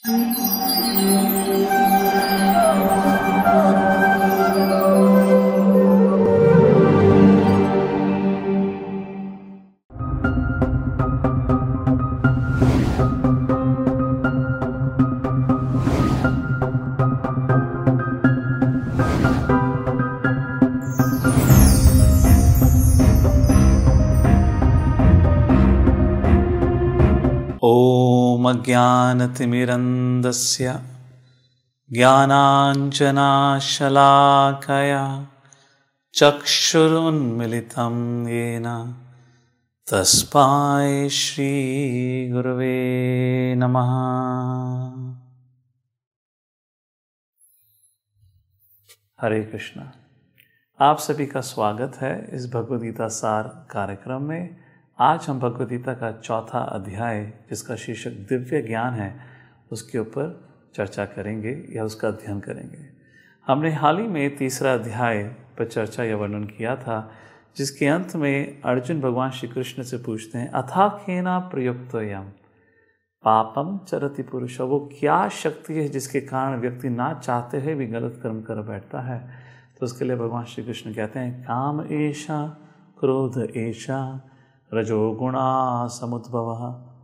ॐ अज्ञानतिमिरन्धस्य ज्ञानाञ्जनशलाकया चक्षुरुन्मिलितं येन तस्मै श्रीगुरवे नमः। हरे कृष्णा। आप सभी का स्वागत है इस भगवद गीता सार कार्यक्रम में। आज हम भगवद गीता का चौथा अध्याय, जिसका शीर्षक दिव्य ज्ञान है, उसके ऊपर चर्चा करेंगे या उसका अध्ययन करेंगे। हमने हाल ही में तीसरा अध्याय पर चर्चा या वर्णन किया था, जिसके अंत में अर्जुन भगवान श्री कृष्ण से पूछते हैं, अथाखेना प्रयुक्तोयम पापम चरति पुरुष। वो क्या शक्ति है जिसके कारण व्यक्ति ना चाहते हुए भी गलत कर्म कर बैठता है। तो उसके लिए भगवान श्री कृष्ण कहते हैं, काम एषा क्रोध एषा रजोगुणा समुद्भवः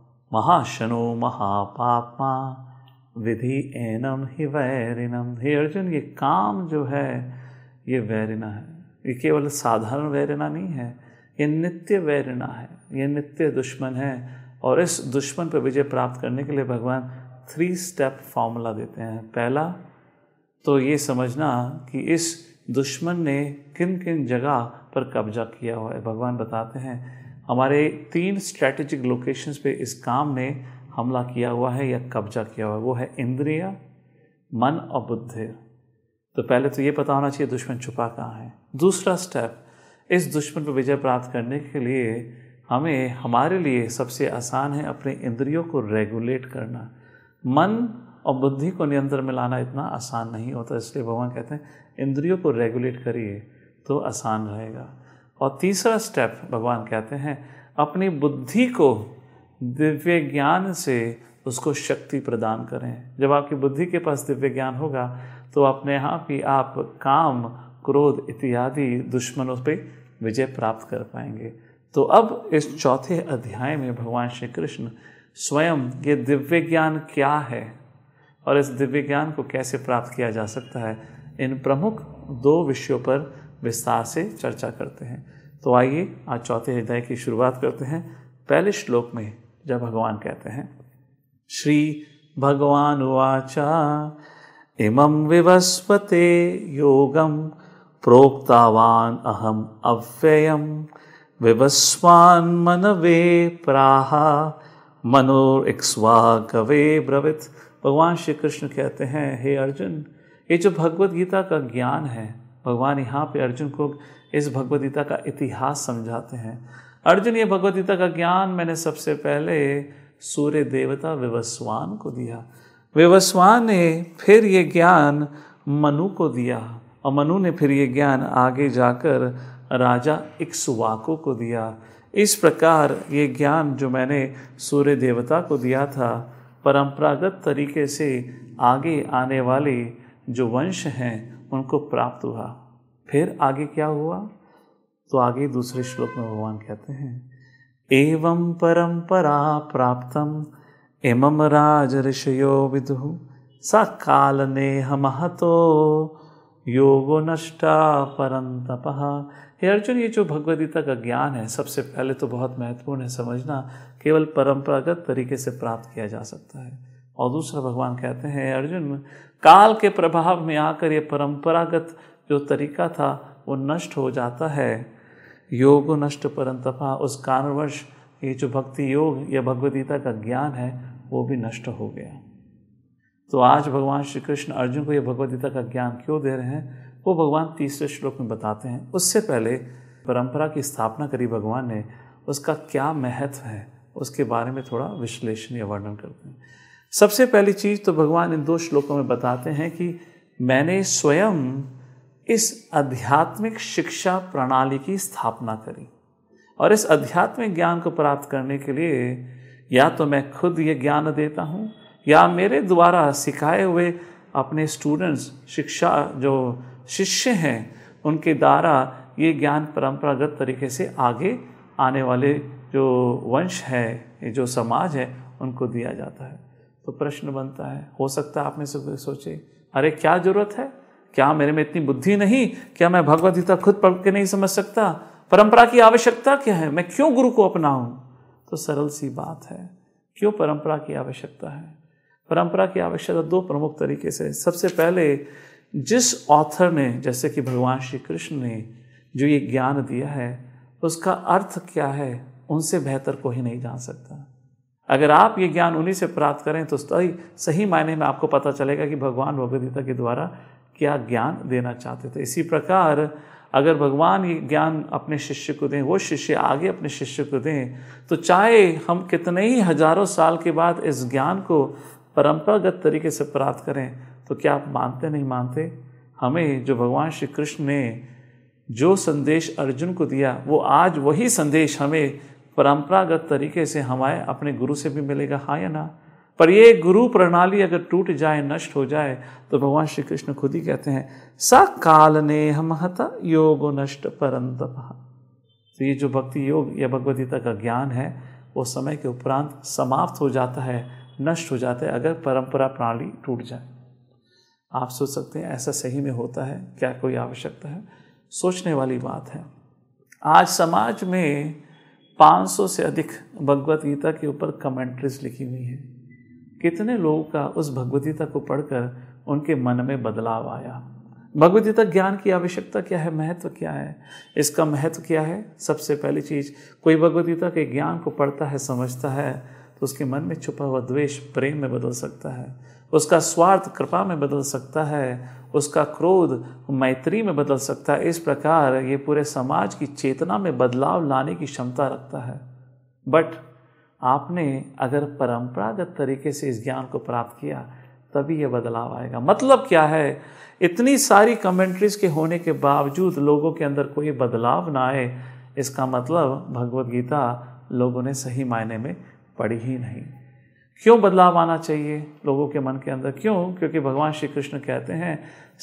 महाशनो महापापमा विधि एनम ही वैरिणम। हे अर्जुन, ये काम जो है ये वैरिणा है। ये केवल साधारण वैरिणा नहीं है, ये नित्य वैरिणा है, ये नित्य दुश्मन है। और इस दुश्मन पर विजय प्राप्त करने के लिए भगवान 3 स्टेप फॉर्मूला देते हैं। पहला तो ये समझना कि इस दुश्मन ने किन किन जगह पर कब्जा किया हुआ है। भगवान बताते हैं हमारे 3 स्ट्रैटेजिक लोकेशंस पे इस काम ने हमला किया हुआ है या कब्जा किया हुआ है। वो है इंद्रिय, मन और बुद्धि। तो पहले तो ये पता होना चाहिए दुश्मन छुपा कहाँ है। दूसरा स्टेप, इस दुश्मन पर विजय प्राप्त करने के लिए हमारे लिए सबसे आसान है अपने इंद्रियों को रेगुलेट करना। मन और बुद्धि को नियंत्रण में लाना इतना आसान नहीं होता, इसलिए भगवान कहते हैं इंद्रियों को रेगुलेट करिए तो आसान रहेगा। और तीसरा स्टेप भगवान कहते हैं अपनी बुद्धि को दिव्य ज्ञान से उसको शक्ति प्रदान करें। जब आपकी बुद्धि के पास दिव्य ज्ञान होगा तो अपने आप ही आप काम, क्रोध इत्यादि दुश्मनों पे विजय प्राप्त कर पाएंगे। तो अब इस चौथे अध्याय में भगवान श्री कृष्ण स्वयं ये दिव्य ज्ञान क्या है और इस दिव्य ज्ञान को कैसे प्राप्त किया जा सकता है, इन प्रमुख 2 विषयों पर विस्तार से चर्चा करते हैं। तो आइए आज चौथे अध्याय की शुरुआत करते हैं पहले श्लोक में, जब भगवान कहते हैं, श्री भगवान उवाचा इमं विवस्वते योगं प्रोक्तावान अहम अव्ययम विवस्वान मनवे प्राह मनोरिक्ष्वाकवे ब्रवीत। भगवान श्री कृष्ण कहते हैं, हे अर्जुन, ये जो भगवद गीता का ज्ञान है, भगवान यहाँ पे अर्जुन को इस भगवद गीता का इतिहास समझाते हैं। अर्जुन, ये भगवद गीता का ज्ञान मैंने सबसे पहले सूर्य देवता विवस्वान को दिया। विवस्वान ने फिर ये ज्ञान मनु को दिया और मनु ने फिर ये ज्ञान आगे जाकर राजा इक्ष्वाकु को दिया। इस प्रकार ये ज्ञान जो मैंने सूर्य देवता को दिया था, परंपरागत तरीके से आगे आने वाले जो वंश हैं उनको प्राप्त हुआ। फिर आगे क्या हुआ, तो आगे दूसरे श्लोक में भगवान कहते हैं, एवं परंपरा प्राप्तम इमं राज ऋषयो विदुः सा काल नेह महतो योगो नष्टा परंतपः। हे अर्जुन, ये जो भगवद गीता का ज्ञान है, सबसे पहले तो बहुत महत्वपूर्ण है समझना, केवल परंपरागत तरीके से प्राप्त किया जा सकता है। और दूसरा भगवान कहते हैं, अर्जुन, काल के प्रभाव में आकर ये परंपरागत जो तरीका था वो नष्ट हो जाता है। योग नष्ट परंतपा, उस कारणवश ये जो भक्ति योग या भगवद गीता का ज्ञान है वो भी नष्ट हो गया। तो आज भगवान श्री कृष्ण अर्जुन को ये भगवद गीता का ज्ञान क्यों दे रहे हैं, वो भगवान तीसरे श्लोक में बताते हैं। उससे पहले परंपरा की स्थापना करी भगवान ने, उसका क्या महत्व है उसके बारे में थोड़ा विश्लेषण या वर्णन करते हैं। सबसे पहली चीज़ तो भगवान इन 2 श्लोकों में बताते हैं कि मैंने स्वयं इस आध्यात्मिक शिक्षा प्रणाली की स्थापना करी और इस आध्यात्मिक ज्ञान को प्राप्त करने के लिए या तो मैं खुद ये ज्ञान देता हूँ या मेरे द्वारा सिखाए हुए अपने स्टूडेंट्स, जो शिष्य हैं, उनके द्वारा ये ज्ञान परंपरागत तरीके से आगे आने वाले जो वंश है, जो समाज है, उनको दिया जाता है। तो प्रश्न बनता है, हो सकता है आप में से सोचे, अरे क्या जरूरत है, क्या मेरे में इतनी बुद्धि नहीं, क्या मैं भगवद गीता खुद पढ़ के नहीं समझ सकता, परंपरा की आवश्यकता क्या है, मैं क्यों गुरु को अपनाऊं? तो सरल सी बात है, क्यों परंपरा की आवश्यकता है? परंपरा की आवश्यकता दो प्रमुख तरीके से। सबसे पहले, जिस ऑथर ने, जैसे कि भगवान श्री कृष्ण ने जो ये ज्ञान दिया है, उसका अर्थ क्या है, उनसे बेहतर कोई नहीं जान सकता। अगर आप ये ज्ञान उन्हीं से प्राप्त करें तो सही मायने में आपको पता चलेगा कि भगवान भगवद गीता के द्वारा क्या ज्ञान देना चाहते थे। इसी प्रकार अगर भगवान ये ज्ञान अपने शिष्य को दें, वो शिष्य आगे अपने शिष्य को दें, तो चाहे हम कितने ही हजारों साल के बाद इस ज्ञान को परंपरागत तरीके से प्राप्त करें, तो क्या आप मानते नहीं मानते, हमें जो भगवान श्री कृष्ण ने जो संदेश अर्जुन को दिया, वो आज वही संदेश हमें परंपरागत तरीके से हमारे अपने गुरु से भी मिलेगा, हाँ या ना? पर ये गुरु प्रणाली अगर टूट जाए, नष्ट हो जाए, तो भगवान श्री कृष्ण खुद ही कहते हैं, सा काल ने हम हता योगो नष्ट परंतप। तो ये जो भक्ति योग या भगवद गीता का ज्ञान है, वो समय के उपरांत समाप्त हो जाता है, नष्ट हो जाता है, अगर परंपरा प्रणाली टूट जाए। आप सोच सकते हैं, ऐसा सही में होता है क्या? कोई आवश्यकता है? सोचने वाली बात है। आज समाज में 500 से अधिक भगवद गीता के ऊपर कमेंट्रीज लिखी हुई हैं। कितने लोगों का उस भगवद गीता को पढ़कर उनके मन में बदलाव आया? भगवद गीता ज्ञान की आवश्यकता क्या है, महत्व क्या है, इसका महत्व क्या है? सबसे पहली चीज, कोई भगवद गीता के ज्ञान को पढ़ता है, समझता है, तो उसके मन में छुपा हुआ द्वेष प्रेम में बदल सकता है, उसका स्वार्थ कृपा में बदल सकता है, उसका क्रोध मैत्री में बदल सकता है। इस प्रकार ये पूरे समाज की चेतना में बदलाव लाने की क्षमता रखता है। बट आपने अगर परंपरागत तरीके से इस ज्ञान को प्राप्त किया, तभी ये बदलाव आएगा। मतलब क्या है? इतनी सारी कमेंट्रीज के होने के बावजूद लोगों के अंदर कोई बदलाव ना आए, इसका मतलब भगवद गीता लोगों ने सही मायने में पढ़ी ही नहीं। क्यों बदलाव आना चाहिए लोगों के मन के अंदर? क्यों? क्योंकि भगवान श्री कृष्ण कहते हैं,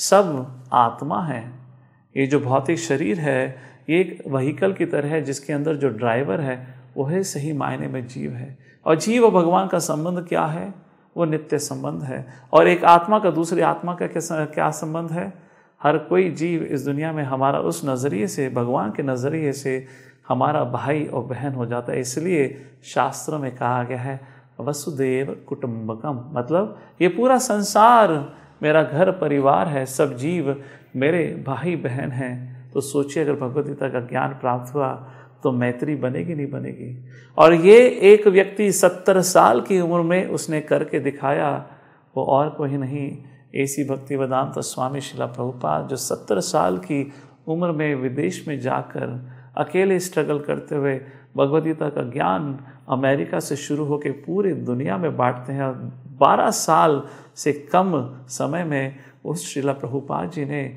सब आत्मा है, ये जो भौतिक शरीर है, ये एक व्हीकल की तरह है, जिसके अंदर जो ड्राइवर है वो है सही मायने में जीव है। और जीव और भगवान का संबंध क्या है? वो नित्य संबंध है। और एक आत्मा का दूसरी आत्मा का क्या संबंध है? हर कोई जीव इस दुनिया में हमारा उस नज़रिए से, भगवान के नज़रिए से हमारा भाई और बहन हो जाता है। इसलिए शास्त्रों में कहा गया है, वसुदेव कुटुंबकम, मतलब ये पूरा संसार मेरा घर परिवार है, सब जीव मेरे भाई बहन हैं। तो सोचिए, अगर भगवद गीता का ज्ञान प्राप्त हुआ तो मैत्री बनेगी नहीं बनेगी? और ये एक व्यक्ति 70 साल की उम्र में उसने करके दिखाया, वो और कोई नहीं, ऐसी भक्ति वेदांत स्वामी शिला प्रभुपाद, जो 70 साल की उम्र में विदेश में जाकर अकेले स्ट्रगल करते हुए भगवद गीता का ज्ञान अमेरिका से शुरू होकर पूरी दुनिया में बांटते हैं। 12 साल से कम समय में उस श्रीला प्रभुपाद जी ने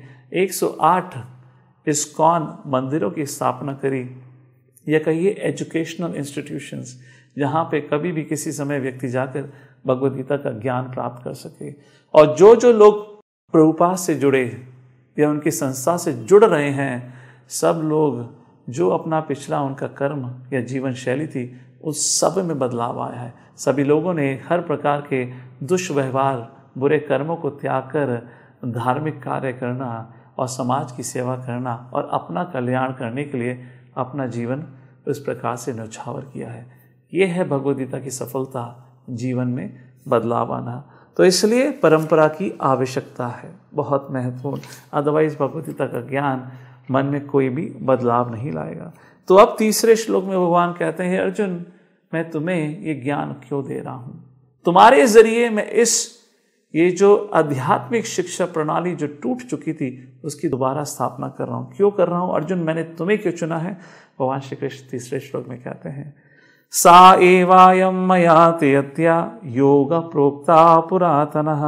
108 इस्कॉन मंदिरों की स्थापना करी, या कहिए एजुकेशनल इंस्टीट्यूशंस, जहाँ पे कभी भी किसी समय व्यक्ति जाकर भगवद गीता का ज्ञान प्राप्त कर सके। और जो लोग प्रभुपाद से जुड़े या उनकी संस्था से जुड़ रहे हैं, सब लोग जो अपना पिछला उनका कर्म या जीवन शैली थी, उस सब में बदलाव आया है। सभी लोगों ने हर प्रकार के दुष्व्यवहार, बुरे कर्मों को त्याग कर धार्मिक कार्य करना और समाज की सेवा करना और अपना कल्याण करने के लिए अपना जीवन इस प्रकार से न्यौछावर किया है। ये है भगवद गीता की सफलता, जीवन में बदलाव आना। तो इसलिए परंपरा की आवश्यकता है, बहुत महत्वपूर्ण। अदरवाइज भगवद गीता का ज्ञान मन में कोई भी बदलाव नहीं लाएगा। तो अब तीसरे श्लोक में भगवान कहते हैं, अर्जुन मैं तुम्हें ये ज्ञान क्यों दे रहा हूँ? तुम्हारे जरिए मैं ये जो आध्यात्मिक शिक्षा प्रणाली जो टूट चुकी थी, उसकी दोबारा स्थापना कर रहा हूँ। क्यों कर रहा हूँ अर्जुन? मैंने तुम्हें क्यों चुना है? भगवान श्री कृष्ण तीसरे श्लोक में कहते हैं, सा एवायं मया त्यक्त्या योग प्रोक्ता पुरातनः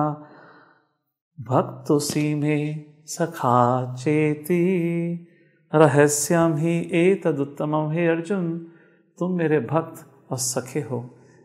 भक्तोऽसि मे सखा चेति रहस्यम ही एतदुत्तमम्। हे अर्जुन, तुम मेरे भक्त और सखे हो,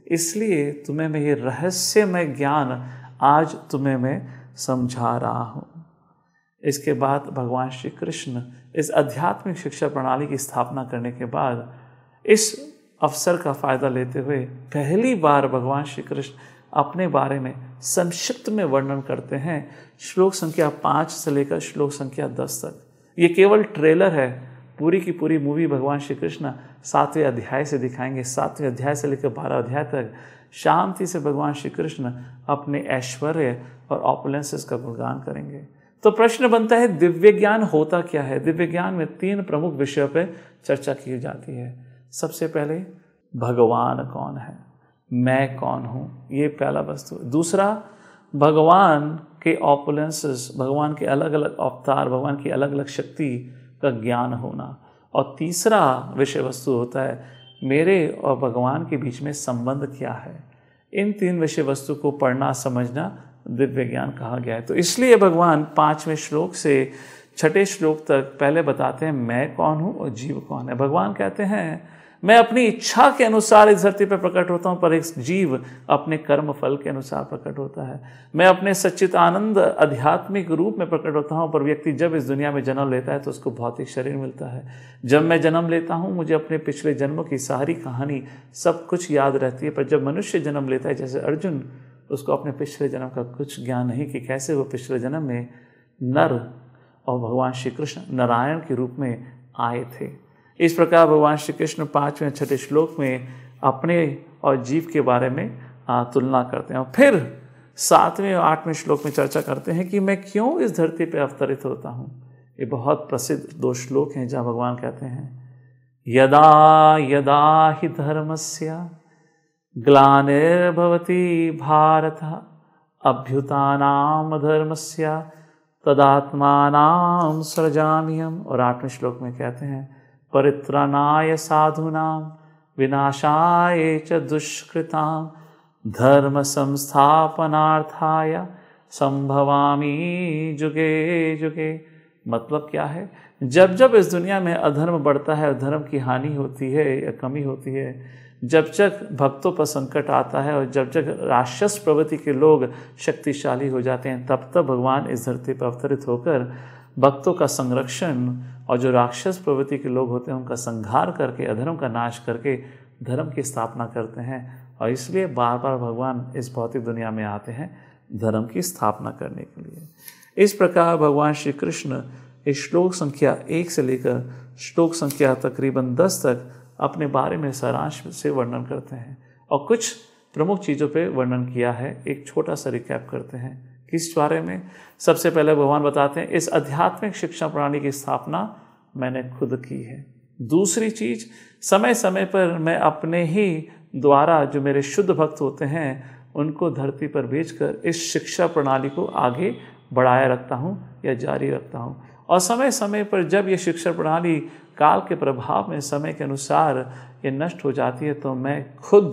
इसलिए तुम्हें मैं ये रहस्यमय ज्ञान आज तुम्हें मैं समझा रहा हूँ। इसके बाद भगवान श्री कृष्ण इस आध्यात्मिक शिक्षा प्रणाली की स्थापना करने के बाद इस अवसर का फायदा लेते हुए पहली बार भगवान श्री कृष्ण अपने बारे में संक्षिप्त में वर्णन करते हैं, श्लोक संख्या 5 से लेकर श्लोक संख्या 10 तक। ये केवल ट्रेलर है, पूरी की पूरी मूवी भगवान श्री कृष्ण 7वें अध्याय से दिखाएंगे। 7वें अध्याय से लेकर 12 अध्याय तक शांति से भगवान श्री कृष्ण अपने ऐश्वर्य और ऑपुलेंसेस का गुणगान करेंगे। तो प्रश्न बनता है, दिव्य ज्ञान होता क्या है? दिव्य ज्ञान में 3 प्रमुख विषयों पर चर्चा की जाती है। सबसे पहले भगवान कौन है, मैं कौन हूँ, ये पहला वस्तु। दूसरा, भगवान के ऑपुलेंसेस, भगवान के अलग अलग अवतार, भगवान की अलग अलग शक्ति का ज्ञान होना। और तीसरा विषय वस्तु होता है मेरे और भगवान के बीच में संबंध क्या है। इन 3 विषय वस्तु को पढ़ना समझना दिव्य ज्ञान कहा गया है। तो इसलिए भगवान 5वें श्लोक से 6ठे श्लोक तक पहले बताते हैं मैं कौन हूँ और जीव कौन है। भगवान कहते हैं मैं अपनी इच्छा के अनुसार इस धरती पर प्रकट होता हूँ, पर एक जीव अपने कर्म फल के अनुसार प्रकट होता है। मैं अपने सच्चित आनंद आध्यात्मिक रूप में प्रकट होता हूँ, पर व्यक्ति जब इस दुनिया में जन्म लेता है तो उसको भौतिक शरीर मिलता है। जब मैं जन्म लेता हूँ मुझे अपने पिछले जन्मों की सारी कहानी सब कुछ याद रहती है, पर जब मनुष्य जन्म लेता है, जैसे अर्जुन, उसको अपने पिछले जन्म का कुछ ज्ञान नहीं कि कैसे वो पिछले जन्म में नर और भगवान श्री कृष्ण नारायण के रूप में आए थे। इस प्रकार भगवान श्री कृष्ण 5वें और 6ठे श्लोक में अपने और जीव के बारे में तुलना करते हैं। और फिर 7वें और 8वें श्लोक में चर्चा करते हैं कि मैं क्यों इस धरती पर अवतरित होता हूँ। ये बहुत प्रसिद्ध 2 श्लोक हैं जहाँ भगवान कहते हैं यदा यदा हि धर्मस्य ग्लानिर्भवति भारत अभ्युत्थानाम धर्मस्य तदात्मानां सृजाम्यहम्। और 8वें श्लोक में कहते हैं परित्राणाय साधूनां विनाशाय च दुष्कृतां धर्म संस्थापनार्थाय संभवामि जुगे जुगे। मतलब क्या है, जब जब इस दुनिया में अधर्म बढ़ता है, धर्म की हानि होती है या कमी होती है, जब जब भक्तों पर संकट आता है और जब जब राक्षस प्रवृत्ति के लोग शक्तिशाली हो जाते हैं, तब तब भगवान इस धरती पर अवतरित होकर भक्तों का संरक्षण और जो राक्षस प्रवृत्ति के लोग होते हैं उनका संहार करके, अधर्म का नाश करके धर्म की स्थापना करते हैं। और इसलिए बार बार भगवान इस भौतिक दुनिया में आते हैं धर्म की स्थापना करने के लिए। इस प्रकार भगवान श्री कृष्ण इस श्लोक संख्या 1 से लेकर श्लोक संख्या तकरीबन 10 तक अपने बारे में सारांश से वर्णन करते हैं और कुछ प्रमुख चीज़ों पे वर्णन किया है। एक छोटा सा रिकैप करते हैं किस बारे में। सबसे पहले भगवान बताते हैं इस आध्यात्मिक शिक्षा प्रणाली की स्थापना मैंने खुद की है। दूसरी चीज, समय समय पर मैं अपने ही द्वारा जो मेरे शुद्ध भक्त होते हैं उनको धरती पर भेजकर इस शिक्षा प्रणाली को आगे बढ़ाए रखता हूँ या जारी रखता हूँ। और समय समय पर जब ये शिक्षा प्रणाली काल के प्रभाव में समय के अनुसार ये नष्ट हो जाती है तो मैं खुद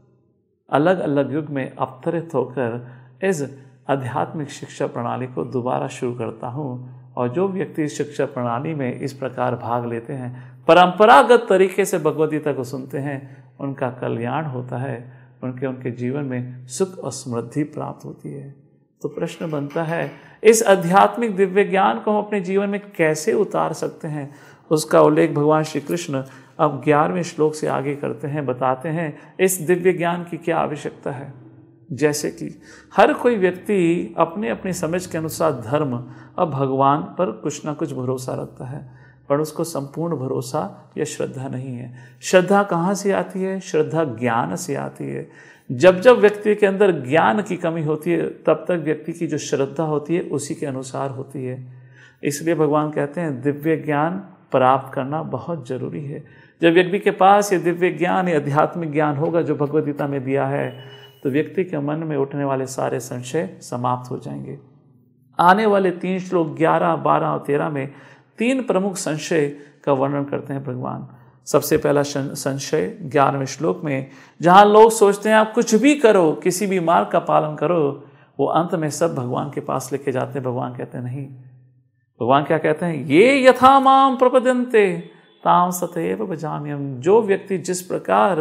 अलग अलग युग में अवतरित होकर इस आध्यात्मिक शिक्षा प्रणाली को दोबारा शुरू करता हूँ। और जो व्यक्ति इस शिक्षा प्रणाली में इस प्रकार भाग लेते हैं, परंपरागत तरीके से भगवद गीता को सुनते हैं, उनका कल्याण होता है, उनके जीवन में सुख और समृद्धि प्राप्त होती है। तो प्रश्न बनता है इस आध्यात्मिक दिव्य ज्ञान को हम अपने जीवन में कैसे उतार सकते हैं। उसका उल्लेख भगवान श्री कृष्ण अब 11वें श्लोक से आगे करते हैं, बताते हैं इस दिव्य ज्ञान की क्या आवश्यकता है। जैसे कि हर कोई व्यक्ति अपने अपनी समझ के अनुसार धर्म और भगवान पर कुछ ना कुछ भरोसा रखता है, पर उसको संपूर्ण भरोसा या श्रद्धा नहीं है। श्रद्धा कहाँ से आती है? श्रद्धा ज्ञान से आती है। जब जब व्यक्ति के अंदर ज्ञान की कमी होती है तब तक व्यक्ति की जो श्रद्धा होती है उसी के अनुसार होती है। इसलिए भगवान कहते हैं दिव्य ज्ञान प्राप्त करना बहुत जरूरी है। जब व्यक्ति के पास ये दिव्य ज्ञान या आध्यात्मिक ज्ञान होगा जो भगवद गीता में दिया है, तो व्यक्ति के मन में उठने वाले सारे संशय समाप्त हो जाएंगे। आने वाले 3 श्लोक 11, 12 और 13 में 3 प्रमुख संशय का वर्णन करते हैं भगवान। सबसे पहला संशय 11वें श्लोक में, जहाँ लोग सोचते हैं आप कुछ भी करो, किसी भी मार्ग का पालन करो, वो अंत में सब भगवान के पास लेके जाते हैं। भगवान कहते हैं नहीं। भगवान क्या कहते हैं? ये यथा माम प्रपद्यन्ते ताम सतएव भजाम्यहम्। जो व्यक्ति जिस प्रकार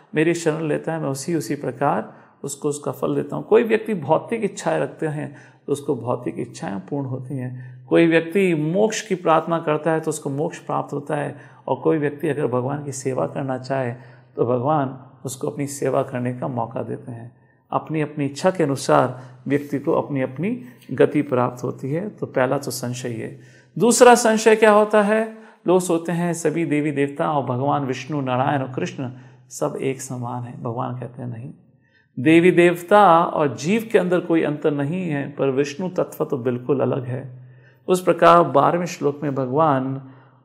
मेरी शरण लेता है मैं उसी प्रकार उसको उसका फल देता हूँ। कोई व्यक्ति भौतिक इच्छाएं रखते हैं तो उसको भौतिक इच्छाएं पूर्ण होती हैं। कोई व्यक्ति मोक्ष की प्रार्थना करता है तो उसको मोक्ष प्राप्त होता है। और कोई व्यक्ति अगर भगवान की सेवा करना चाहे तो भगवान उसको अपनी सेवा करने का मौका देते हैं। अपनी अपनी इच्छा के अनुसार व्यक्ति को अपनी अपनी गति प्राप्त होती है। तो पहला तो संशय है। दूसरा संशय क्या होता है? लोग सोचते हैं सभी देवी देवता और भगवान विष्णु, नारायण और कृष्ण सब एक समान है। भगवान कहते हैं नहीं, देवी देवता और जीव के अंदर कोई अंतर नहीं है, पर विष्णु तत्व तो बिल्कुल अलग है। उस प्रकार 12वें श्लोक में भगवान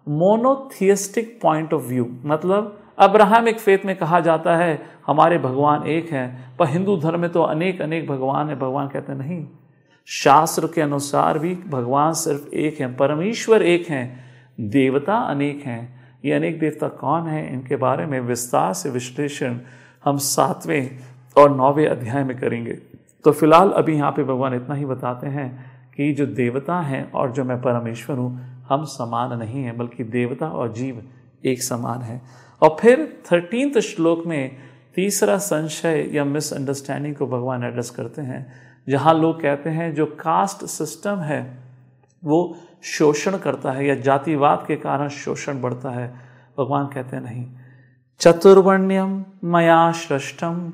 मोनोथियस्टिक पॉइंट ऑफ व्यू, मतलब अब्राहमिक फेथ में कहा जाता है हमारे भगवान एक हैं, पर हिंदू धर्म में तो अनेक अनेक भगवान है। भगवान कहते हैं नहीं, शास्त्र के अनुसार भी भगवान सिर्फ एक हैं, परमेश्वर एक हैं, देवता अनेक हैं। ये अनेक देवता कौन है, इनके बारे में विस्तार से विश्लेषण हम 7वें और 9वें अध्याय में करेंगे। तो फिलहाल अभी यहाँ पे भगवान इतना ही बताते हैं कि जो देवता हैं और जो मैं परमेश्वर हूँ, हम समान नहीं हैं, बल्कि देवता और जीव एक समान है। और फिर 13वें श्लोक में तीसरा संशय या मिसअंडरस्टैंडिंग को भगवान एड्रेस करते हैं, जहाँ लोग कहते हैं जो कास्ट सिस्टम है वो शोषण करता है या जातिवाद के कारण शोषण बढ़ता है। भगवान कहते हैं नहीं, चतुर्वर्ण्यम मया सृष्टम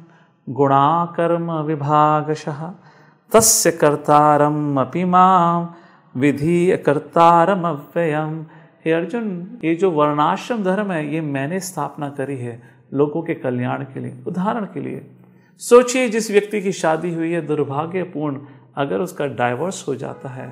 गुणाकर्म विभागशः तस्य कर्तारम अपि माम विधि कर्तारम अव्ययम। हे अर्जुन, ये जो वर्णाश्रम धर्म है ये मैंने स्थापना करी है लोगों के कल्याण के लिए। उदाहरण के लिए सोचिए, जिस व्यक्ति की शादी हुई है, दुर्भाग्यपूर्ण अगर उसका डाइवोर्स हो जाता है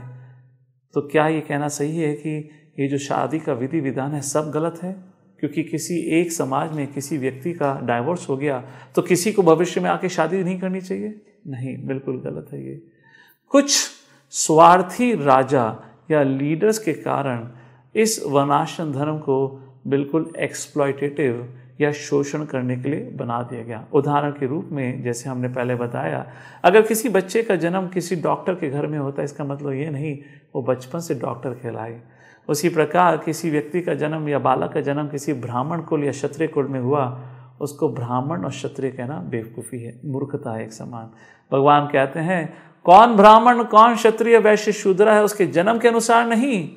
तो क्या ये कहना सही है कि ये जो शादी का विधि विधान है सब गलत है? क्योंकि किसी एक समाज में किसी व्यक्ति का डाइवोर्स हो गया तो किसी को भविष्य में आके शादी नहीं करनी चाहिए? नहीं, बिल्कुल गलत है ये। कुछ स्वार्थी राजा या लीडर्स के कारण इस वर्णाश्रम धर्म को बिल्कुल एक्सप्लॉयटेटिव या शोषण करने के लिए बना दिया गया। उदाहरण के रूप में जैसे हमने पहले बताया, अगर किसी बच्चे का जन्म किसी डॉक्टर के घर में होता है, इसका मतलब ये नहीं वो बचपन से डॉक्टर कहलाए। उसी प्रकार किसी व्यक्ति का जन्म या बालक का जन्म किसी ब्राह्मण कुल या क्षत्रिय कुल में हुआ, उसको ब्राह्मण और क्षत्रिय कहना बेवकूफ़ी है, मूर्खता है एक समान। भगवान कहते हैं कौन ब्राह्मण कौन क्षत्रिय वैश्य शूद्र है उसके जन्म के अनुसार नहीं,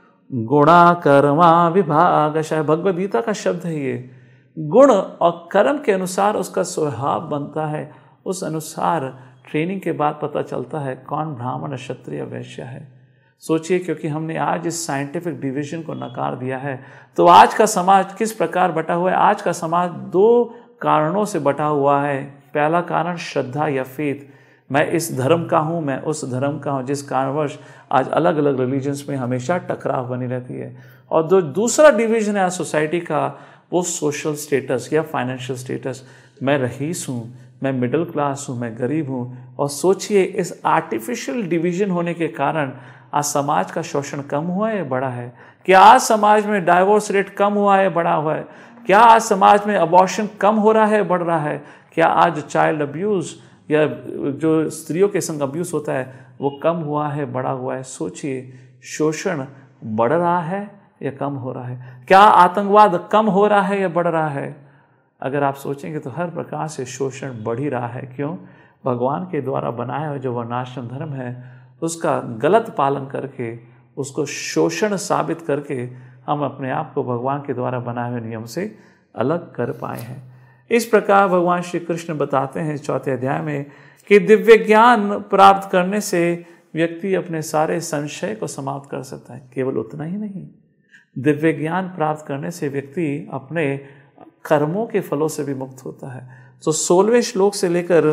गुणा कर्मा विभागशः, भगवद गीता का शब्द है ये। गुण और कर्म के अनुसार उसका स्वभाव बनता है, उस अनुसार ट्रेनिंग के बाद पता चलता है कौन ब्राह्मण क्षत्रिय वैश्य है। सोचिए, क्योंकि हमने आज इस साइंटिफिक डिवीजन को नकार दिया है तो आज का समाज किस प्रकार बटा हुआ है? आज का समाज 2 कारणों से बटा हुआ है। पहला कारण श्रद्धा या फेथ, मैं इस धर्म का हूँ, मैं उस धर्म का हूँ, जिस कारणवश आज अलग अलग रिलीजन्स में हमेशा टकराव बनी रहती है। और जो दूसरा डिवीजन है आज सोसाइटी का, वो सोशल स्टेटस या फाइनेंशियल स्टेटस। मैं रईस हूँ, मैं मिडिल क्लास हूँ, मैं गरीब हूँ। और सोचिए, इस आर्टिफिशियल डिवीजन होने के कारण आज समाज का शोषण कम हुआ है या बढ़ा है? क्या आज समाज में डाइवोर्स रेट कम हुआ है बढ़ा हुआ है? क्या आज समाज में अबॉर्शन कम हो रहा है बढ़ रहा है? क्या आज चाइल्ड अब्यूज़ या जो स्त्रियों के संग अब्यूज़ होता है वो कम हुआ है बढ़ा हुआ है? सोचिए, शोषण बढ़ रहा है या कम हो रहा है? क्या आतंकवाद कम हो रहा है या बढ़ रहा है? अगर आप सोचेंगे तो हर प्रकार से शोषण बढ़ ही रहा है। क्यों? भगवान के द्वारा बनाया हुआ जो वर्णाश्रम धर्म है उसका गलत पालन करके, उसको शोषण साबित करके हम अपने आप को भगवान के द्वारा बनाए हुए नियम से अलग कर पाए हैं। इस प्रकार भगवान श्री कृष्ण बताते हैं 4वें अध्याय में कि दिव्य ज्ञान प्राप्त करने से व्यक्ति अपने सारे संशय को समाप्त कर सकता है। केवल उतना ही नहीं, दिव्य ज्ञान प्राप्त करने से व्यक्ति अपने कर्मों के फलों से भी मुक्त होता है। तो 16वें श्लोक से लेकर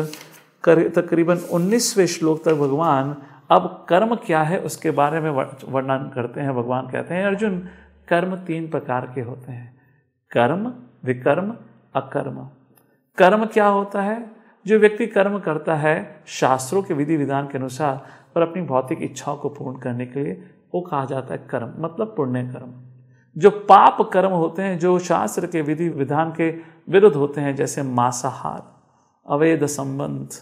तकरीबन 19वें श्लोक तक भगवान अब कर्म क्या है उसके बारे में वर्णन करते हैं। भगवान कहते हैं अर्जुन, कर्म 3 प्रकार के होते हैं, कर्म, विकर्म, अकर्म। कर्म क्या होता है? जो व्यक्ति कर्म करता है शास्त्रों के विधि विधान के अनुसार और अपनी भौतिक इच्छाओं को पूर्ण करने के लिए, वो कहा जाता है कर्म, मतलब पुण्य कर्म। जो पाप कर्म होते हैं, जो शास्त्र के विधि विधान के विरुद्ध होते हैं, जैसे मांसाहार, अवैध संबंध,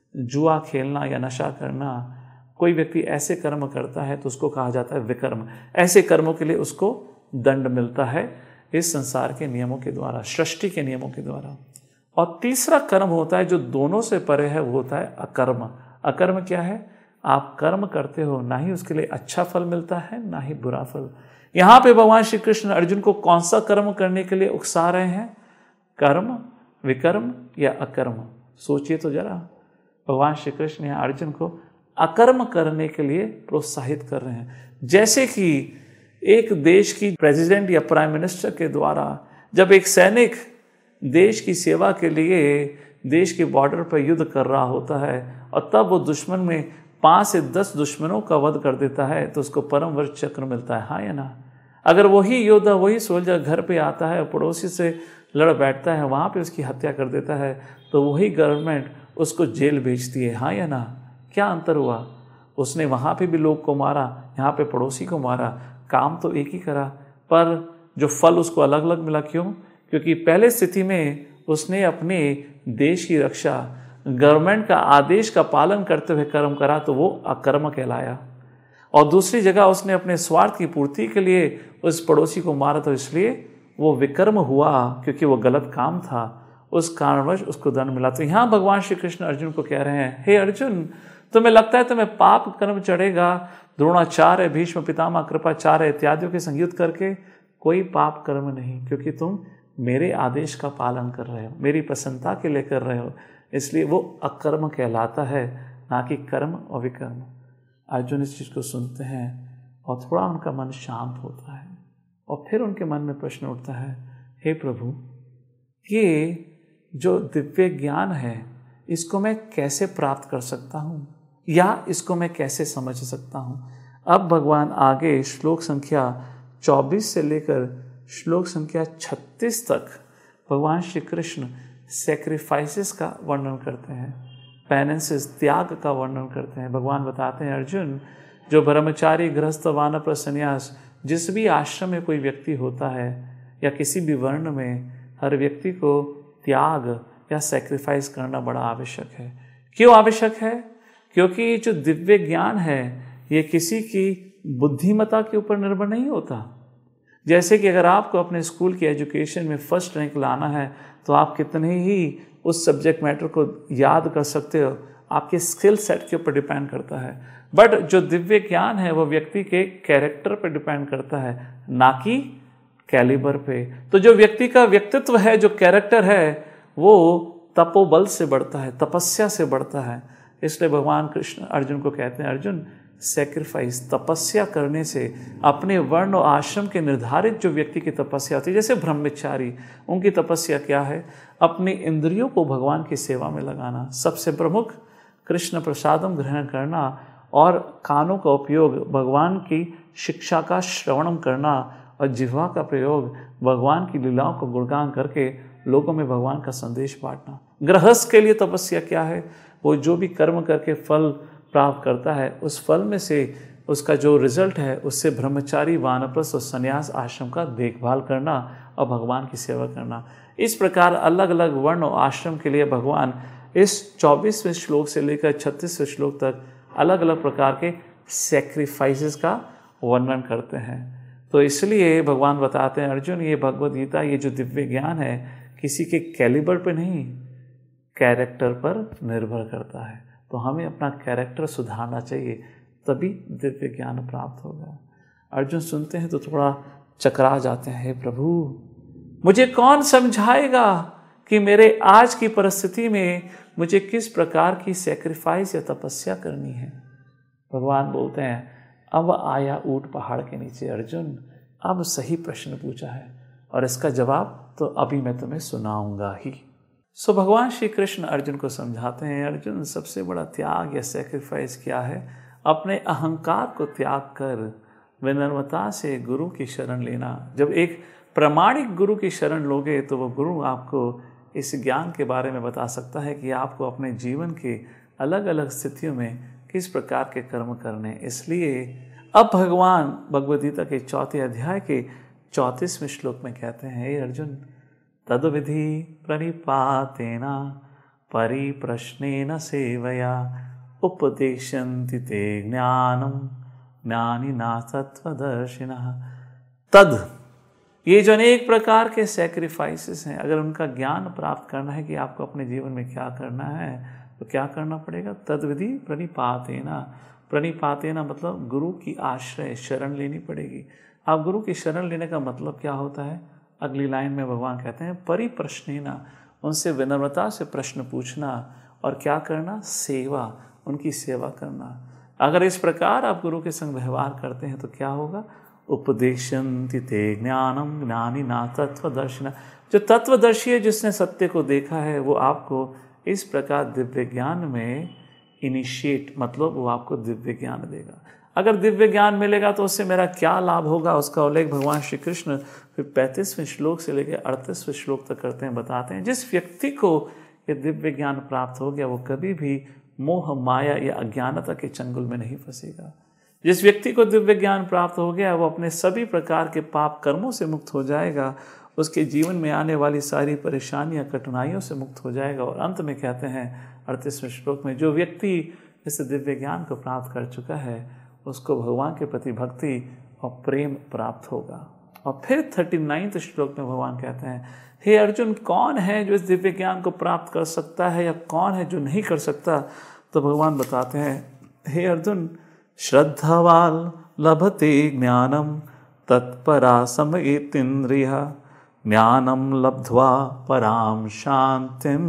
जुआ खेलना या नशा करना, कोई व्यक्ति ऐसे कर्म करता है तो उसको कहा जाता है विकर्म। ऐसे कर्मों के लिए उसको दंड मिलता है इस संसार के नियमों के द्वारा, सृष्टि के नियमों के द्वारा। और तीसरा कर्म होता है जो दोनों से परे है, वो होता है अकर्म। अकर्म क्या है? आप कर्म करते हो, ना ही उसके लिए अच्छा फल मिलता है ना ही बुरा फल। यहां पे भगवान श्री कृष्ण अर्जुन को कौन सा कर्म करने के लिए उकसा रहे हैं? कर्म, विकर्म या अकर्म? सोचिए तो जरा। भगवान श्री कृष्ण यहाँ अर्जुन को अकर्म करने के लिए प्रोत्साहित कर रहे हैं। जैसे कि एक देश की प्रेसिडेंट या प्राइम मिनिस्टर के द्वारा जब एक सैनिक देश की सेवा के लिए देश के बॉर्डर पर युद्ध कर रहा होता है और तब वो दुश्मन में 5 से 10 दुश्मनों का वध कर देता है तो उसको परम वीर चक्र मिलता है, हाँ या ना? अगर वही योद्धा, वही सोल्जर घर पे आता है और पड़ोसी से लड़ बैठता है, वहाँ पे उसकी हत्या कर देता है, तो वही गवर्नमेंट उसको जेल भेजती है, हाँ या ना? क्या अंतर हुआ? उसने वहाँ पे भी लोग को मारा, यहाँ पे पड़ोसी को मारा, काम तो एक ही करा, पर जो फल उसको अलग अलग मिला। क्यों? क्योंकि पहले स्थिति में उसने अपने देश की रक्षा, गवर्नमेंट का आदेश का पालन करते हुए कर्म करा, तो वो अकर्म कहलाया। और दूसरी जगह उसने अपने स्वार्थ की पूर्ति के लिए उस पड़ोसी को मारा, तो इसलिए वो विकर्म हुआ, क्योंकि वो गलत काम था, उस कारणवश उसको दंड मिला। तो यहाँ भगवान श्री कृष्ण अर्जुन को कह रहे हैं, हे अर्जुन, तुम्हें लगता है तुम्हें पाप कर्म चढ़ेगा द्रोणाचार्य, भीष्म पितामह, कृपाचार्य इत्यादियों के संग युद्ध करके? कोई पाप कर्म नहीं, क्योंकि तुम मेरे आदेश का पालन कर रहे हो, मेरी प्रसन्नता के लिए कर रहे हो, इसलिए वो अकर्म कहलाता है, ना कि कर्म और विकर्म। अर्जुन इस चीज़ को सुनते हैं और थोड़ा उनका मन शांत होता है और फिर उनके मन में प्रश्न उठता है, हे प्रभु, ये जो दिव्य ज्ञान है इसको मैं कैसे प्राप्त कर सकता हूँ या इसको मैं कैसे समझ सकता हूँ? अब भगवान आगे श्लोक संख्या 24 से लेकर श्लोक संख्या 36 तक भगवान श्री कृष्ण सैक्रिफाइसेस का वर्णन करते हैं, पेनेंसेस, त्याग का वर्णन करते हैं। भगवान बताते हैं, अर्जुन, जो ब्रह्मचारी, गृहस्थ, वानप्रस्थ, संन्यास, जिस भी आश्रम में कोई व्यक्ति होता है या किसी भी वर्ण में, हर व्यक्ति को त्याग या सैक्रिफाइस करना बड़ा आवश्यक है। क्यों आवश्यक है? क्योंकि जो दिव्य ज्ञान है ये किसी की बुद्धिमत्ता के ऊपर निर्भर नहीं होता। जैसे कि अगर आपको अपने स्कूल की एजुकेशन में फर्स्ट रैंक लाना है तो आप कितने ही उस सब्जेक्ट मैटर को याद कर सकते हो, आपके स्किल सेट के ऊपर डिपेंड करता है। बट जो दिव्य ज्ञान है वो व्यक्ति के कैरेक्टर पर डिपेंड करता है, ना कि कैलिबर पे। तो जो व्यक्ति का व्यक्तित्व है, जो कैरेक्टर है, वो तपोबल से बढ़ता है, तपस्या से बढ़ता है। इसलिए भगवान कृष्ण अर्जुन को कहते हैं, अर्जुन, सैक्रिफाइस, तपस्या करने से अपने वर्ण और आश्रम के निर्धारित जो व्यक्ति की तपस्या होती है, जैसे ब्रह्मचारी, उनकी तपस्या क्या है? अपनी इंद्रियों को भगवान की सेवा में लगाना, सबसे प्रमुख कृष्ण प्रसादम ग्रहण करना और कानों का उपयोग भगवान की शिक्षा का श्रवणम करना और जिह्वा का प्रयोग भगवान की लीलाओं को गुणगान करके लोगों में भगवान का संदेश बांटना। गृहस्थ के लिए तपस्या क्या है? वो जो भी कर्म करके फल प्राप्त करता है, उस फल में से उसका जो रिजल्ट है उससे ब्रह्मचारी, वानप्रस्थ और संन्यास आश्रम का देखभाल करना और भगवान की सेवा करना। इस प्रकार अलग अलग वर्ण और आश्रम के लिए भगवान इस 24वें श्लोक से लेकर 36वें श्लोक तक अलग अलग प्रकार के सैक्रिफाइसेस का वर्णन करते हैं। तो इसलिए भगवान बताते हैं, अर्जुन, ये भगवद गीता, ये जो दिव्य ज्ञान है किसी के कैलिबर पे नहीं, कैरेक्टर पर निर्भर करता है। तो हमें अपना कैरेक्टर सुधारना चाहिए, तभी दिव्य ज्ञान प्राप्त होगा। अर्जुन सुनते हैं तो थोड़ा चकरा जाते हैं, हे प्रभु, मुझे कौन समझाएगा कि मेरे आज की परिस्थिति में मुझे किस प्रकार की सैक्रिफाइस या तपस्या करनी है। भगवान बोलते हैं, अब आया ऊंट पहाड़ के नीचे अर्जुन, अब सही प्रश्न पूछा है और इसका जवाब तो अभी मैं तुम्हें सुनाऊंगा ही। सो भगवान श्री कृष्ण अर्जुन को समझाते हैं, अर्जुन, सबसे बड़ा त्याग या सैक्रिफाइस क्या है? अपने अहंकार को त्याग कर विनम्रता से गुरु की शरण लेना। जब एक प्रामाणिक गुरु की शरण लोगे तो वो गुरु आपको इस ज्ञान के बारे में बता सकता है कि आपको अपने जीवन के अलग अलग स्थितियों में किस प्रकार के कर्म करने। इसलिए अब भगवान भगवद गीता के 4 अध्याय के 34वें श्लोक में कहते हैं, हे अर्जुन, तद्विधि प्रणिपातेना परिप्रश्नेन सेवया उपदेशन्ति ते ज्ञानम ज्ञानिना तत्त्वदर्शिनः। तद ये जो अनेक प्रकार के सेक्रीफाइसेस हैं, अगर उनका ज्ञान प्राप्त करना है कि आपको अपने जीवन में क्या करना है, तो क्या करना पड़ेगा? तद्विधि प्रणिपातेना। प्रणिपातेना मतलब गुरु की आश्रय शरण लेनी पड़ेगी। आप गुरु की शरण लेने का मतलब क्या होता है? अगली लाइन में भगवान कहते हैं परिप्रश्नेना, उनसे विनम्रता से प्रश्न पूछना, और क्या करना? सेवा, उनकी सेवा करना। अगर इस प्रकार आप गुरु के संग व्यवहार करते हैं तो क्या होगा? उपदेशन्ति ते ज्ञानम ज्ञानिना तत्वदर्शिना। जो तत्वदर्शी है, जिसने सत्य को देखा है, वो आपको इस प्रकार दिव्य ज्ञान में इनिशिएट, मतलब वो आपको दिव्य ज्ञान देगा। अगर दिव्य ज्ञान मिलेगा तो उससे मेरा क्या लाभ होगा, उसका उल्लेख भगवान श्री कृष्ण फिर 35वें श्लोक से लेकर 38वें श्लोक तक करते हैं, बताते हैं। जिस व्यक्ति को ये दिव्य ज्ञान प्राप्त हो गया, वो कभी भी मोह माया या अज्ञानता के चंगुल में नहीं फंसेगा। जिस व्यक्ति को दिव्य ज्ञान प्राप्त हो गया, वो अपने सभी प्रकार के पाप कर्मों से मुक्त हो जाएगा, उसके जीवन में आने वाली सारी परेशानियां कठिनाइयों से मुक्त हो जाएगा। और अंत में कहते हैं 38वें श्लोक में, जो व्यक्ति इस दिव्य ज्ञान को प्राप्त कर चुका है, उसको भगवान के प्रति भक्ति और प्रेम प्राप्त होगा। और फिर 39वें श्लोक में भगवान कहते हैं, हे अर्जुन, कौन है जो इस दिव्य ज्ञान को प्राप्त कर सकता है, या कौन है जो नहीं कर सकता? तो भगवान बताते हैं, हे अर्जुन, श्रद्धावान लभते ज्ञानम तत्परा समयेतिन्द्रिय ज्ञानम लब्ध्वा पराम शांतिम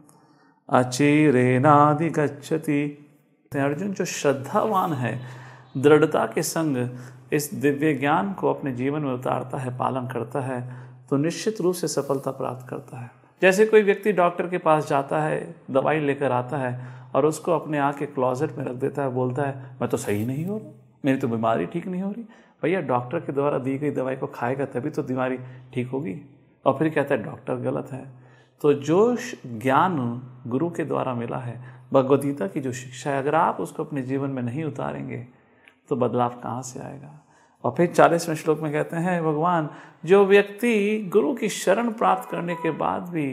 अचिरेनाधिगच्छति। अर्जुन, जो श्रद्धावान है, दृढ़ता के संग इस दिव्य ज्ञान को अपने जीवन में उतारता है, पालन करता है, तो निश्चित रूप से सफलता प्राप्त करता है। जैसे कोई व्यक्ति डॉक्टर के पास जाता है, दवाई लेकर आता है और उसको अपने आके क्लोजेट में रख देता है, बोलता है मैं तो सही नहीं हो रहा, मेरी तो बीमारी ठीक नहीं हो रही। भैया, डॉक्टर के द्वारा दी गई दवाई को खाएगा तभी तो बीमारी ठीक होगी। और फिर कहता है डॉक्टर गलत है। तो जो ज्ञान गुरु के द्वारा मिला है, भगवद गीता की जो शिक्षा है, अगर आप उसको अपने जीवन में नहीं उतारेंगे तो बदलाव कहाँ से आएगा? और फिर 40वें श्लोक में कहते हैं भगवान, जो व्यक्ति गुरु की शरण प्राप्त करने के बाद भी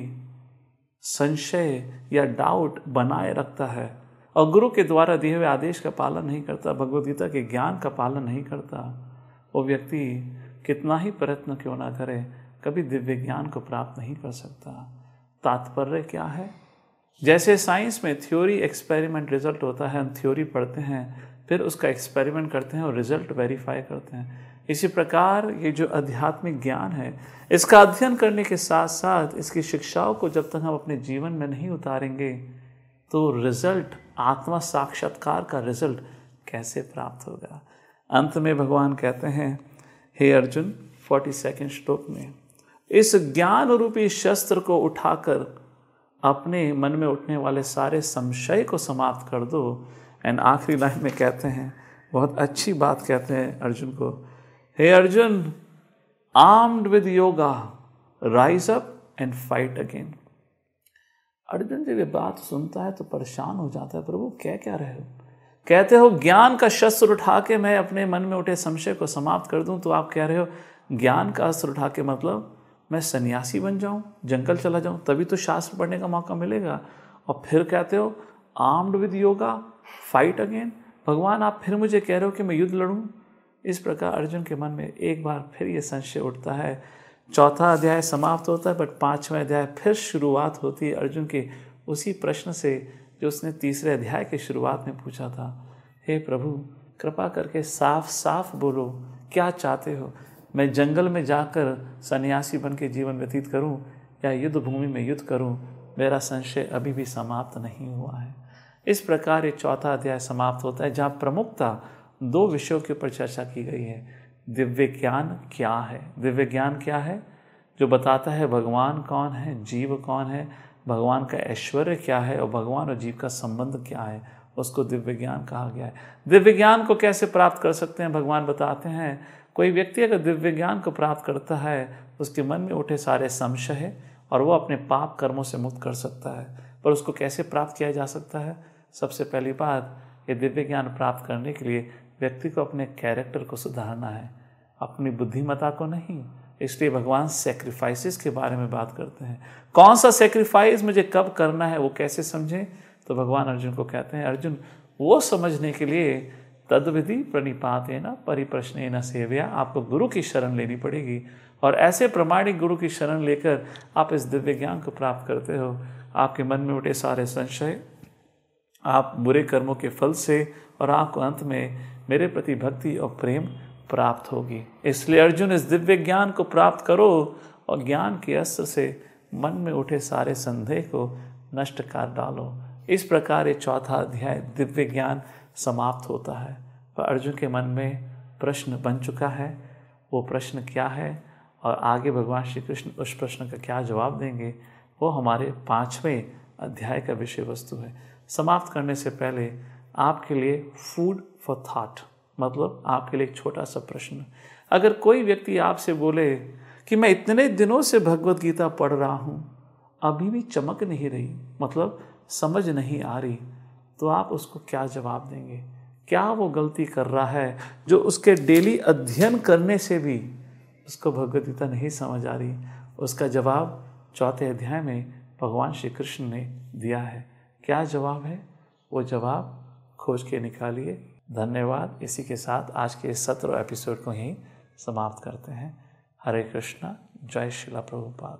संशय या डाउट बनाए रखता है और गुरु के द्वारा दिए हुए आदेश का पालन नहीं करता, भगवद गीता के ज्ञान का पालन नहीं करता, वो व्यक्ति कितना ही प्रयत्न क्यों ना करे, कभी दिव्य ज्ञान को प्राप्त नहीं कर सकता। तात्पर्य क्या है? जैसे साइंस में थ्योरी एक्सपेरिमेंट रिजल्ट होता है, हम थ्योरी पढ़ते हैं, फिर उसका एक्सपेरिमेंट करते हैं और रिजल्ट वेरीफाई करते हैं, इसी प्रकार ये जो आध्यात्मिक ज्ञान है, इसका अध्ययन करने के साथ साथ इसकी शिक्षाओं को जब तक हम अपने जीवन में नहीं उतारेंगे तो रिजल्ट, आत्मा साक्षात्कार का रिजल्ट कैसे प्राप्त होगा? अंत में भगवान कहते हैं, हे अर्जुन, 42वें श्लोक में, इस ज्ञान रूपी शस्त्र को उठाकर अपने मन में उठने वाले सारे संशय को समाप्त कर दो। एंड आखिरी लाइन में कहते हैं, बहुत अच्छी बात कहते हैं अर्जुन को, हे Arjun, armed with yoga rise up and fight again. Arjun जब ये बात सुनता है तो परेशान हो जाता है, प्रभु कह क्या रहे हो? कहते हो ज्ञान का शस्त्र उठा के मैं अपने मन में उठे संशय को समाप्त कर दूं, तो आप कह रहे हो ज्ञान का अस्त्र उठा के मतलब मैं सन्यासी बन जाऊं, जंगल चला जाऊं, तभी तो शास्त्र पढ़ने का मौका मिलेगा। और फिर कहते हो armed with yoga fight again. भगवान, आप फिर मुझे कह रहे हो कि मैं युद्ध लड़ूं? इस प्रकार अर्जुन के मन में एक बार फिर ये संशय उठता है। 4वां अध्याय समाप्त होता है, बट 5वां अध्याय फिर शुरुआत होती है अर्जुन के उसी प्रश्न से जो उसने 3रे अध्याय की शुरुआत में पूछा था। हे प्रभु, कृपा करके साफ साफ बोलो, क्या चाहते हो? मैं जंगल में जाकर सन्यासी बन के जीवन व्यतीत करूं या युद्ध भूमि में युद्ध करूं? मेरा संशय अभी भी समाप्त नहीं हुआ है। इस प्रकार ये 4वां अध्याय समाप्त होता है, जहाँ प्रमुखता 2 विषयों के ऊपर चर्चा की गई है। दिव्य ज्ञान क्या है? दिव्य ज्ञान क्या है? जो बताता है भगवान कौन है, जीव कौन है, भगवान का ऐश्वर्य क्या है और भगवान और जीव का संबंध क्या है, उसको दिव्य ज्ञान कहा गया है। दिव्य ज्ञान को कैसे प्राप्त कर सकते हैं? भगवान बताते हैं, कोई व्यक्ति अगर दिव्य ज्ञान को प्राप्त करता है, उसके मन में उठे सारे संशय है और वो अपने पाप कर्मों से मुक्त कर सकता है। पर उसको कैसे प्राप्त किया जा सकता है? सबसे पहली बात, ये दिव्य ज्ञान प्राप्त करने के लिए व्यक्ति को अपने कैरेक्टर को सुधारना है, अपनी बुद्धिमत्ता को नहीं। इसलिए भगवान सेक्रीफाइसेस के बारे में बात करते हैं। कौन सा सेक्रीफाइस मुझे कब करना है, वो कैसे समझें? तो भगवान अर्जुन को कहते हैं, अर्जुन, वो समझने के लिए तद्विधि प्रणिपातेन परिप्रश्नेन सेव्या, आपको गुरु की शरण लेनी पड़ेगी और ऐसे प्रामाणिक गुरु की शरण लेकर आप इस दिव्य ज्ञान को प्राप्त करते हो। आपके मन में उठे सारे संशय आप बुरे कर्मों के फल से और आपको अंत में मेरे प्रति भक्ति और प्रेम प्राप्त होगी। इसलिए अर्जुन, इस दिव्य ज्ञान को प्राप्त करो और ज्ञान के अस्त्र से मन में उठे सारे संदेह को नष्ट कर डालो। इस प्रकार ये चौथा अध्याय दिव्य ज्ञान समाप्त होता है। पर अर्जुन के मन में प्रश्न बन चुका है। वो प्रश्न क्या है और आगे भगवान श्री कृष्ण उस प्रश्न का क्या जवाब देंगे, वो हमारे 5वें अध्याय का विषय वस्तु है। समाप्त करने से पहले आपके लिए फूड फॉर थॉट, मतलब आपके लिए एक छोटा सा प्रश्न। अगर कोई व्यक्ति आपसे बोले कि मैं इतने दिनों से भगवत गीता पढ़ रहा हूँ, अभी भी चमक नहीं रही, मतलब समझ नहीं आ रही, तो आप उसको क्या जवाब देंगे? क्या वो गलती कर रहा है जो उसके डेली अध्ययन करने से भी उसको भगवत गीता नहीं समझ आ रही? उसका जवाब चौथे अध्याय में भगवान श्री कृष्ण ने दिया है। क्या जवाब है? वो जवाब खोज के निकालिए। धन्यवाद। इसी के साथ आज के इस 17 एपिसोड को यहीं समाप्त करते हैं। हरे कृष्णा। जय श्रीला प्रभुपाद।